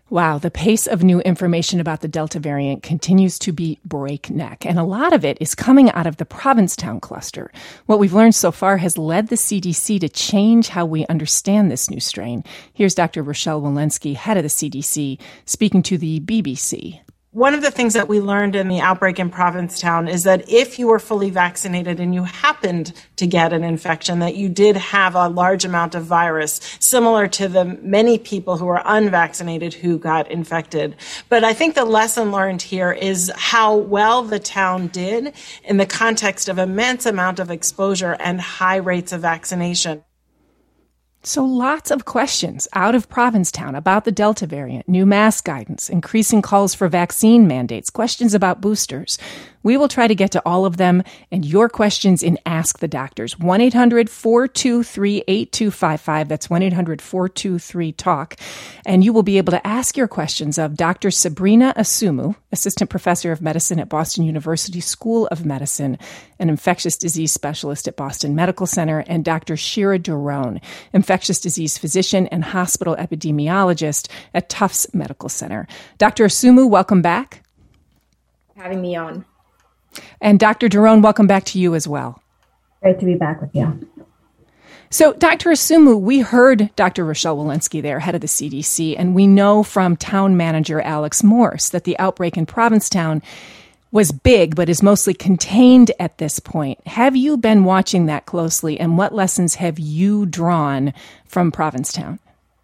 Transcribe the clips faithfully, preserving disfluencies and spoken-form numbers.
Wow, the pace of new information about the Delta variant continues to be breakneck, and a lot of it is coming out of the Provincetown cluster. What we've learned so far has led the C D C to change how we understand this new strain. Here's Doctor Rochelle Walensky, head of the C D C, speaking to the B B C. One of the things that we learned in the outbreak in Provincetown is that if you were fully vaccinated and you happened to get an infection, that you did have a large amount of virus, similar to the many people who are unvaccinated who got infected. But I think the lesson learned here is how well the town did in the context of immense amount of exposure and high rates of vaccination. So lots of questions out of Provincetown about the Delta variant, new mask guidance, increasing calls for vaccine mandates, questions about boosters. We will try to get to all of them and your questions in Ask the Doctors. one eight hundred four two three eight two five five. That's one eight hundred four two three talk. And you will be able to ask your questions of Doctor Sabrina Asumu, Assistant Professor of Medicine at Boston University School of Medicine, an infectious disease specialist at Boston Medical Center, and Doctor Shira Doron, infectious disease physician and hospital epidemiologist at Tufts Medical Center. Doctor Asumu, welcome back. Having me on. And Doctor Doron, welcome back to you as well. Great to be back with you. So, Doctor Asumu, we heard Doctor Rochelle Walensky there, head of the C D C, and we know from town manager Alex Morse that the outbreak in Provincetown was big, but is mostly contained at this point. Have you been watching that closely, and what lessons have you drawn from Provincetown?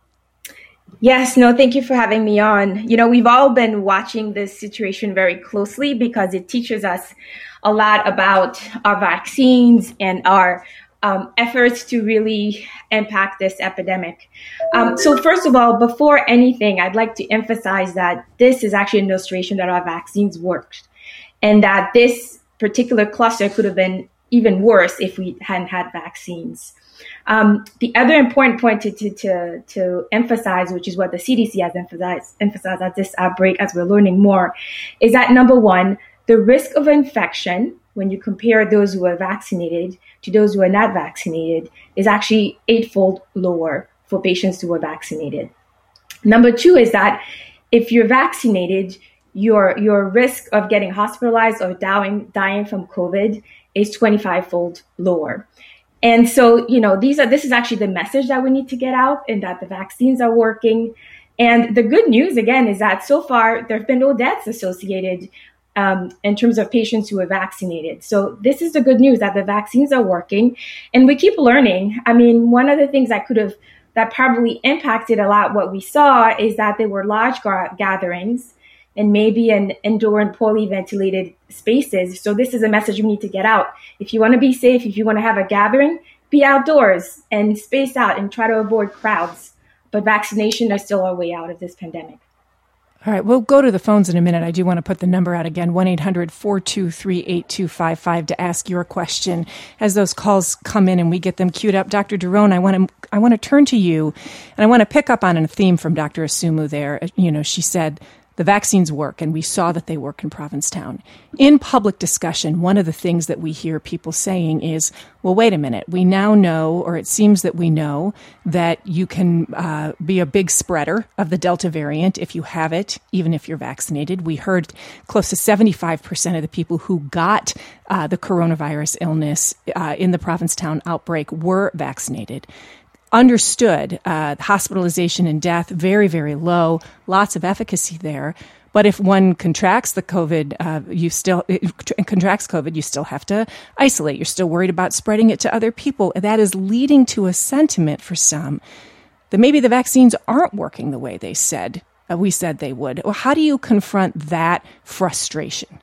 Yes, no, thank you for having me on. You know, we've all been watching this situation very closely because it teaches us a lot about our vaccines and our um, efforts to really impact this epidemic. Um, so first of all, before anything, I'd like to emphasize that this is actually an illustration that our vaccines worked and that this particular cluster could have been even worse if we hadn't had vaccines. Um, the other important point to, to, to, to emphasize, which is what the C D C has emphasized, emphasized at this outbreak as we're learning more, is that number one, the risk of infection when you compare those who are vaccinated to those who are not vaccinated is actually eightfold lower for patients who are vaccinated. Number two is that if you're vaccinated, your your risk of getting hospitalized or dying dying from COVID is twenty-five-fold lower. And so, you know, these are this is actually the message that we need to get out, and that the vaccines are working. And the good news, again, is that so far there have been no deaths associated um, in terms of patients who are vaccinated. So this is the good news, that the vaccines are working, and we keep learning. I mean, one of the things that could have that probably impacted a lot what we saw is that there were large gar- gatherings and maybe in indoor and poorly ventilated spaces. So this is a message we need to get out. If you want to be safe, if you want to have a gathering, be outdoors and space out and try to avoid crowds. But vaccination is still our way out of this pandemic. All right, we'll go to the phones in a minute. I do want to put the number out again, one eight hundred four two three eight two five five, to ask your question. As those calls come in and we get them queued up, Doctor Doron, I want to I want to turn to you, and I want to pick up on a theme from Doctor Asumu there. You know, she said the vaccines work, and we saw that they work in Provincetown. In public discussion, one of the things that we hear people saying is, well, wait a minute, we now know, or it seems that we know, that you can uh, be a big spreader of the Delta variant if you have it, even if you're vaccinated. We heard close to seventy-five percent of the people who got uh, the coronavirus illness uh, in the Provincetown outbreak were vaccinated. Understood, uh, hospitalization and death, very, very low, lots of efficacy there. But if one contracts the COVID, uh, you still contracts COVID, you still have to isolate. You're still worried about spreading it to other people. That is leading to a sentiment for some that maybe the vaccines aren't working the way they said, uh, we said they would. Well, how do you confront that frustration?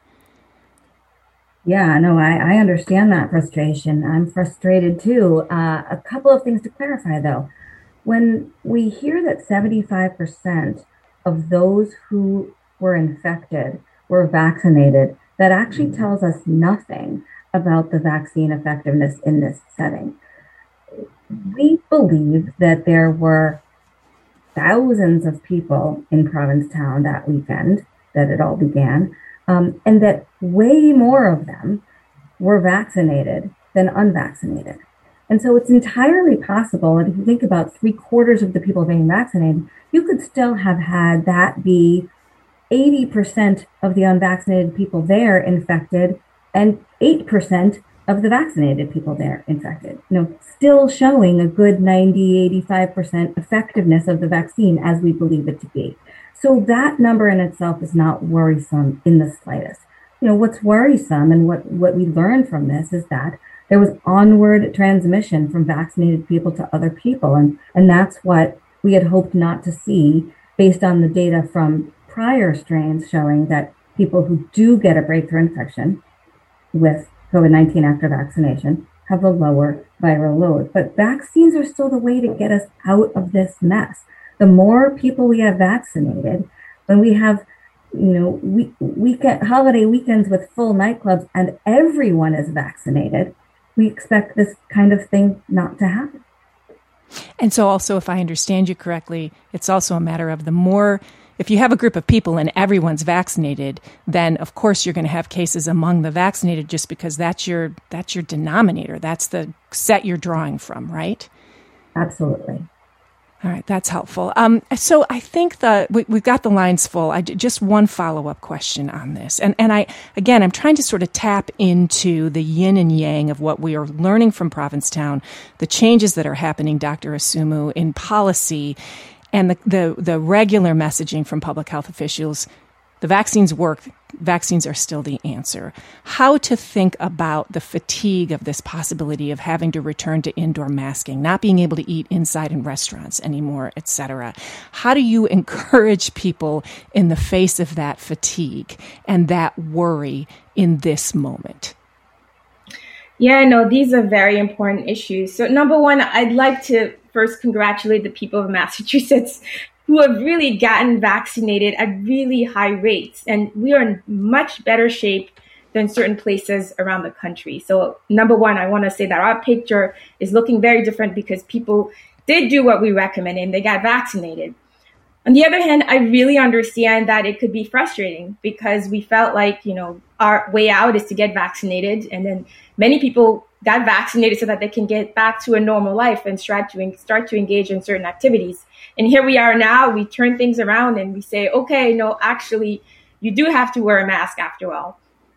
Yeah, no, I, I understand that frustration. I'm frustrated too. Uh, a couple of things to clarify, though. When we hear that seventy-five percent of those who were infected were vaccinated, that actually tells us nothing about the vaccine effectiveness in this setting. We believe that there were thousands of people in Provincetown that weekend that it all began, Um, and that way more of them were vaccinated than unvaccinated. And so it's entirely possible. And if you think about three quarters of the people being vaccinated, you could still have had that be eighty percent of the unvaccinated people there infected and eight percent of the vaccinated people there infected, you know, still showing a good ninety, eighty-five percent effectiveness of the vaccine as we believe it to be. So that number in itself is not worrisome in the slightest. You know, what's worrisome and what, what we learned from this is that there was onward transmission from vaccinated people to other people. And, and that's what we had hoped not to see based on the data from prior strains showing that people who do get a breakthrough infection with COVID nineteen after vaccination have a lower viral load. But vaccines are still the way to get us out of this mess. The more people we have vaccinated, when we have, you know, week, weekend, holiday weekends with full nightclubs and everyone is vaccinated, we expect this kind of thing not to happen. And so also, if I understand you correctly, it's also a matter of the more, if you have a group of people and everyone's vaccinated, then of course you're going to have cases among the vaccinated just because that's your that's your denominator. That's the set you're drawing from, right? Absolutely. All right, that's helpful. Um, so I think that we, we've got the lines full. I just one follow-up question on this, and and I again I'm trying to sort of tap into the yin and yang of what we are learning from Provincetown, the changes that are happening, Doctor Asumu, in policy, and the the, the regular messaging from public health officials. The vaccines work. Vaccines are still the answer. How to think about the fatigue of this possibility of having to return to indoor masking, not being able to eat inside in restaurants anymore, et cetera. How do you encourage people in the face of that fatigue and that worry in this moment? Yeah, no, these are very important issues. So number one, I'd like to first congratulate the people of Massachusetts who have really gotten vaccinated at really high rates. And we are in much better shape than certain places around the country. So number one, I want to say that our picture is looking very different because people did do what we recommend and they got vaccinated. On the other hand, I really understand that it could be frustrating because we felt like, you know, our way out is to get vaccinated. And then many people got vaccinated so that they can get back to a normal life and start to, start to engage in certain activities. And here we are now, we turn things around and we say, okay, no, actually, you do have to wear a mask after all.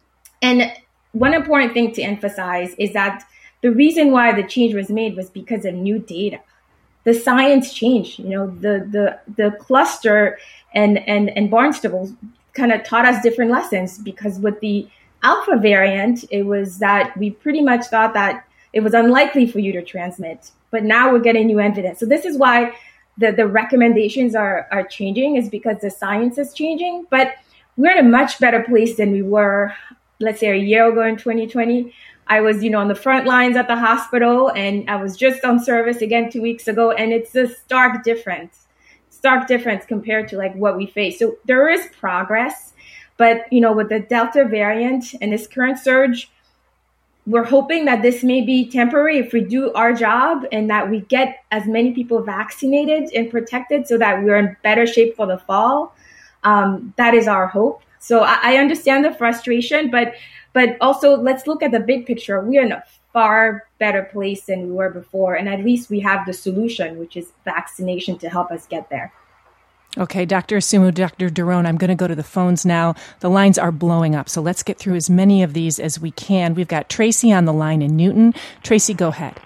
And one important thing to emphasize is that the reason why the change was made was because of new data. The science changed, you know, the the the cluster and, and, and Barnstable kind of taught us different lessons because with the Alpha variant, it was that we pretty much thought that it was unlikely for you to transmit, but now we're getting new evidence. So this is why the, the recommendations are, are changing is because the science is changing, but we're in a much better place than we were, let's say a year ago in twenty twenty. I was, you know, on the front lines at the hospital and I was just on service again two weeks ago. And it's a stark difference, stark difference compared to like what we face. So there is progress, but, you know, with the Delta variant and this current surge, we're hoping that this may be temporary if we do our job and that we get as many people vaccinated and protected so that we're in better shape for the fall. Um, that is our hope. So I, I understand the frustration, but but also let's look at the big picture. We are in a far better place than we were before. And at least we have the solution, which is vaccination to help us get there. Okay, Doctor Asumu, Doctor Daron, I'm going to go to the phones now. The lines are blowing up, so let's get through as many of these as we can. We've got Tracy on the line in Newton. Tracy, go ahead.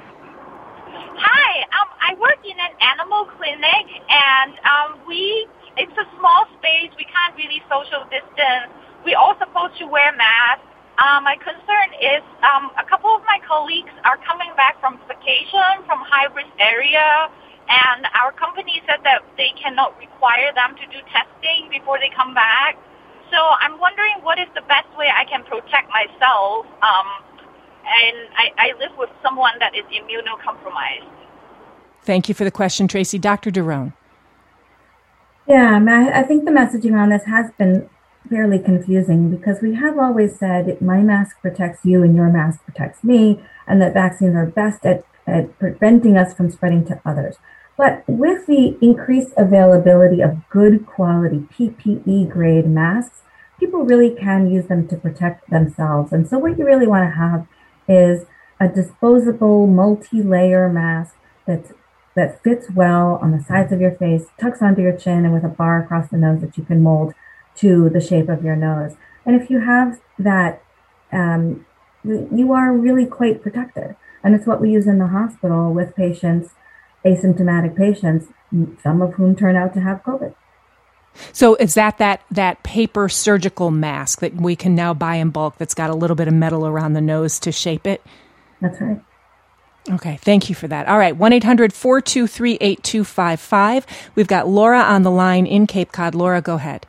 Hi, um, I work in an animal clinic, and um, we it's a small space. We can't really social distance. We're all supposed to wear masks. Um, my concern is um, a couple of my colleagues are coming back from vacation from high-risk area, and our company said that they cannot require them to do testing before they come back. So I'm wondering what is the best way I can protect myself. Um, and I, I live with someone that is immunocompromised. Thank you for the question, Tracy. Doctor Daron. Yeah, I think the messaging on this has been fairly confusing because we have always said my mask protects you and your mask protects me, and that vaccines are best at, at preventing us from spreading to others. But with the increased availability of good quality P P E grade masks, people really can use them to protect themselves. And so what you really want to have is a disposable multi-layer mask that's, that fits well on the sides of your face, tucks onto your chin, and with a bar across the nose that you can mold to the shape of your nose. And if you have that, um, you are really quite protected. And it's what we use in the hospital with patients, asymptomatic patients, some of whom turn out to have COVID. So is that, that that paper surgical mask that we can now buy in bulk that's got a little bit of metal around the nose to shape it? That's right. Okay, thank you for that. All right, one eight hundred four two three eight two five five. We've got Laura on the line in Cape Cod. Laura, go ahead.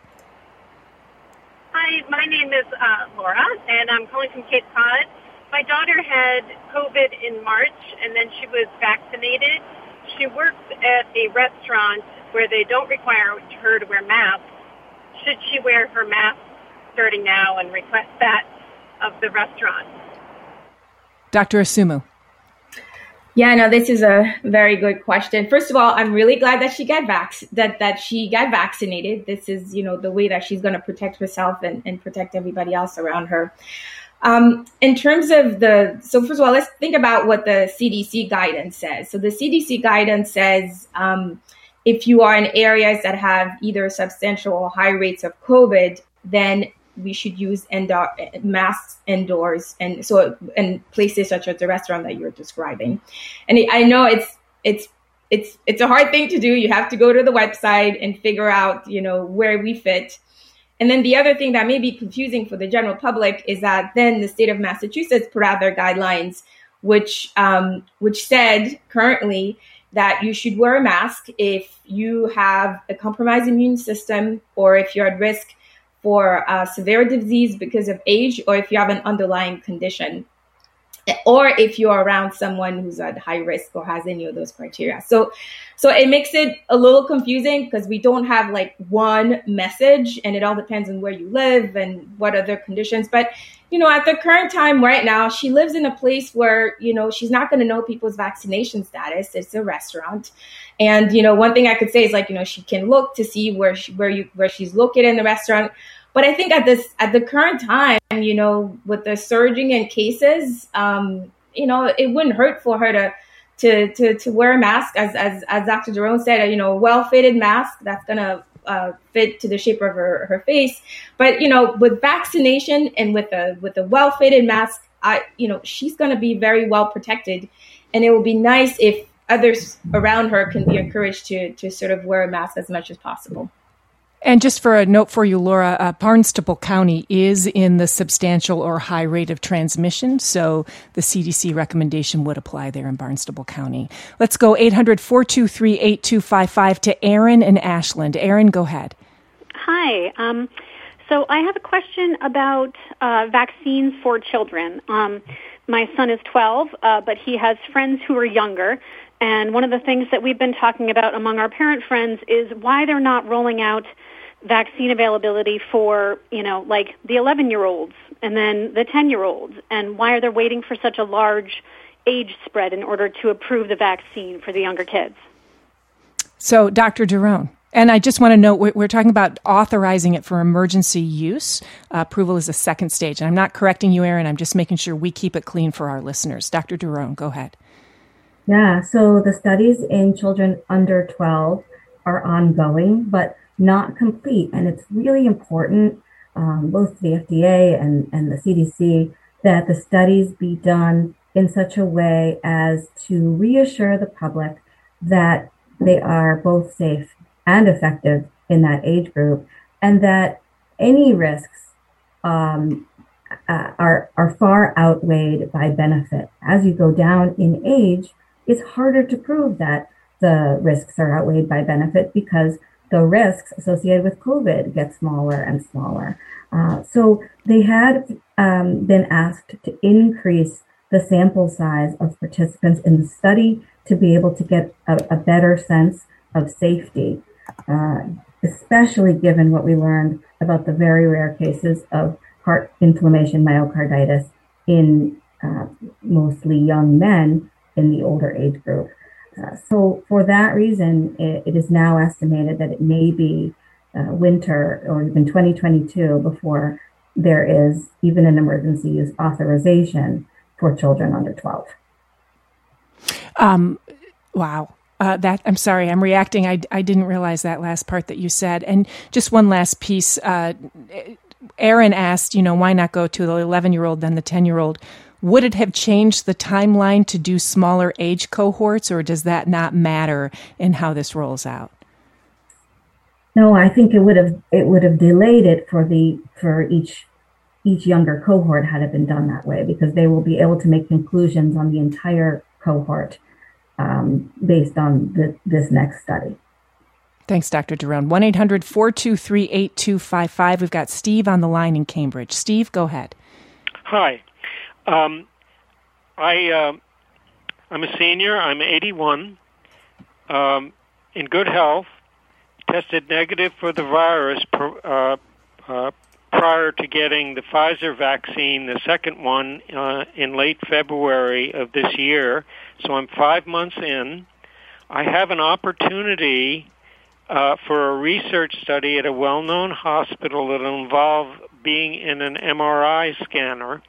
Hi, my name is uh, Laura, and I'm calling from Cape Cod. My daughter had COVID in March, and then she was vaccinated. She works at a restaurant where they don't require her to wear masks. Should she wear her mask starting now and request that of the restaurant? Doctor Asumu. Yeah, no, this is a very good question. First of all, I'm really glad that she got vax that that she got vaccinated. This is, you know, the way that she's going to protect herself and, and protect everybody else around her. Um, in terms of the, so first of all, let's think about what the C D C guidance says. So the C D C guidance says um, if you are in areas that have either substantial or high rates of COVID, then we should use indoor masks indoors, and so in places such as the restaurant that you're describing. And I know it's it's it's it's a hard thing to do. You have to go to the website and figure out, you know, where we fit. And then the other thing that may be confusing for the general public is that then the state of Massachusetts put out their guidelines, which um, which said currently that you should wear a mask if you have a compromised immune system, or if you're at risk for uh, severe disease because of age, or if you have an underlying condition, or if you're around someone who's at high risk or has any of those criteria. So, so it makes it a little confusing because we don't have like one message, and it all depends on where you live and what other conditions. But, you know, at the current time right now, she lives in a place where, you know, she's not going to know people's vaccination status. It's a restaurant. And, you know, one thing I could say is like, you know, she can look to see where she, where you, where she's located in the restaurant. But I think at this, at the current time, you know, with the surging in cases, um, you know, it wouldn't hurt for her to, to, to, to wear a mask, as, as, as Doctor Derone said, you know, a well-fitted mask that's going to uh, fit to the shape of her, her face. But, you know, with vaccination and with a, with a well-fitted mask, I, you know, she's going to be very well protected. And it will be nice if others around her can be encouraged to, to sort of wear a mask as much as possible. And just for a note for you, Laura, uh, Barnstable County is in the substantial or high rate of transmission, so the C D C recommendation would apply there in Barnstable County. Let's go eight hundred four two three eight two five five to Aaron in Ashland. Aaron, go ahead. Hi. Um, so I have a question about uh, vaccines for children. Um, my son is twelve, uh, but he has friends who are younger. And one of the things that we've been talking about among our parent friends is why they're not rolling out vaccine availability for, you know, like the eleven-year-olds and then the ten-year-olds, and why are they waiting for such a large age spread in order to approve the vaccine for the younger kids? So, Doctor Derone, and I just want to note, we're talking about authorizing it for emergency use. Uh, approval is a second stage. And I'm not correcting you, Aaron. I'm just making sure we keep it clean for our listeners. Doctor Derone, go ahead. Yeah, so the studies in children under twelve are ongoing, but not complete. And it's really important, um, both the F D A and, and the C D C, that the studies be done in such a way as to reassure the public that they are both safe and effective in that age group, and that any risks um, uh, are, are far outweighed by benefit. As you go down in age, it's harder to prove that the risks are outweighed by benefit because the risks associated with COVID get smaller and smaller. Uh, so they had um, been asked to increase the sample size of participants in the study to be able to get a, a better sense of safety, uh, especially given what we learned about the very rare cases of heart inflammation, myocarditis in uh, mostly young men in the older age group. Uh, so for that reason, it, it is now estimated that it may be uh, winter or even twenty twenty-two before there is even an emergency use authorization for children under twelve. Um, wow. Uh, that I'm sorry, I'm reacting. I, I didn't realize that last part that you said. And just one last piece. Uh, Aaron asked, you know, why not go to the eleven-year-old then the ten-year-old? Would it have changed the timeline to do smaller age cohorts, or does that not matter in how this rolls out? No, I think it would have it would have delayed it for the for each each younger cohort had it been done that way, because they will be able to make conclusions on the entire cohort um, based on the, this next study. Thanks, Doctor Derone. one eight hundred four two three eight two five five. We've got Steve on the line in Cambridge. Steve, go ahead. Hi. Um, I, uh, I'm a senior. I'm eighty-one, um, in good health, tested negative for the virus per, uh, uh, prior to getting the Pfizer vaccine, the second one, uh, in late February of this year. So I'm five months in. I have an opportunity uh, for a research study at a well-known hospital that will involve being in an M R I scanner.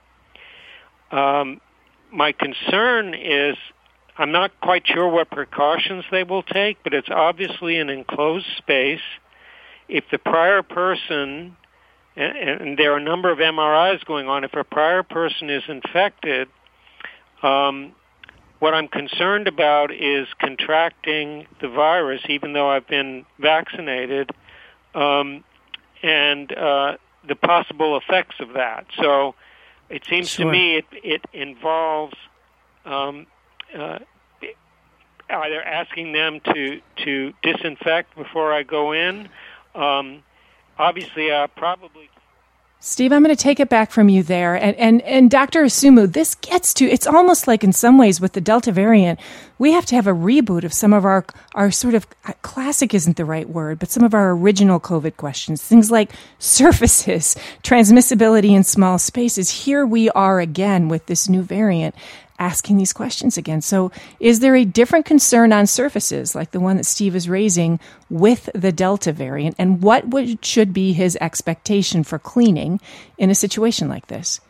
Um, my concern is I'm not quite sure what precautions they will take, but it's obviously an enclosed space. If the prior person, and, and there are a number of M R Is going on, if a prior person is infected, um, what I'm concerned about is contracting the virus, even though I've been vaccinated, um, and uh, the possible effects of that. So it seems sure. to me it, it involves um, uh, either asking them to, to disinfect before I go in. Um, obviously, I probably... Steve, I'm going to take it back from you there. And, and, and Doctor Asumu, this gets to, it's almost like in some ways with the Delta variant, we have to have a reboot of some of our, our sort of, classic isn't the right word, but some of our original COVID questions. Things like surfaces, transmissibility in small spaces. Here we are again with this new variant asking these questions again. So is there a different concern on surfaces, like the one that Steve is raising, with the Delta variant? And what would, should be his expectation for cleaning in a situation like this?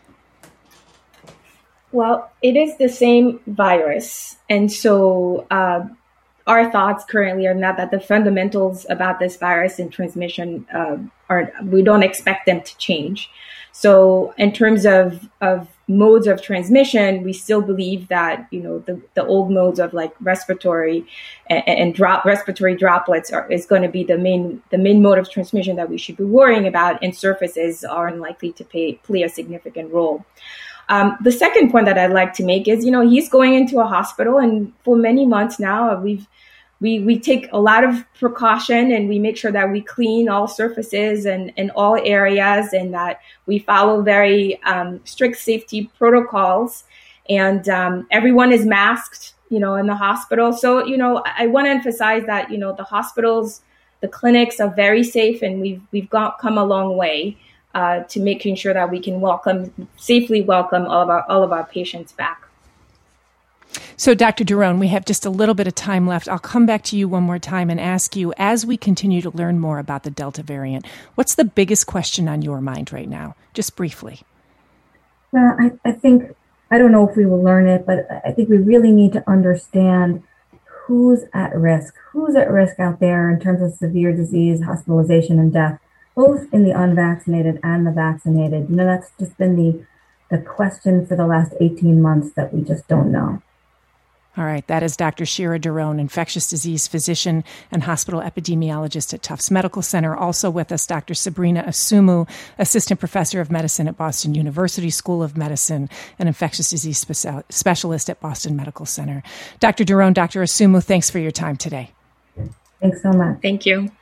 Well, it is the same virus. And so uh, our thoughts currently are not that the fundamentals about this virus and transmission uh, are, we don't expect them to change. So in terms of, of modes of transmission, we still believe that, you know, the, the old modes of like respiratory and, and drop respiratory droplets are, is going to be the main the main mode of transmission that we should be worrying about, and surfaces are unlikely to pay, play a significant role. Um, the second point that I'd like to make is, you know, he's going into a hospital, and for many months now, we've We we take a lot of precaution, and we make sure that we clean all surfaces and in all areas, and that we follow very um, strict safety protocols. And um, everyone is masked, you know, in the hospital. So, you know, I, I want to emphasize that, you know, the hospitals, the clinics are very safe, and we've we've got come a long way uh, to making sure that we can welcome safely welcome all of our all of our patients back. So, Doctor Derone, we have just a little bit of time left. I'll come back to you one more time and ask you, as we continue to learn more about the Delta variant, what's the biggest question on your mind right now? Just briefly. Well, I, I think, I don't know if we will learn it, but I think we really need to understand who's at risk. Who's at risk out there in terms of severe disease, hospitalization, and death, both in the unvaccinated and the vaccinated. You know, that's just been the, the question for the last eighteen months that we just don't know. All right. That is Doctor Shira Derone, infectious disease physician and hospital epidemiologist at Tufts Medical Center. Also with us, Doctor Sabrina Asumu, assistant professor of medicine at Boston University School of Medicine and infectious disease spe- specialist at Boston Medical Center. Doctor Derone, Doctor Asumu, thanks for your time today. Thanks so much. Thank you.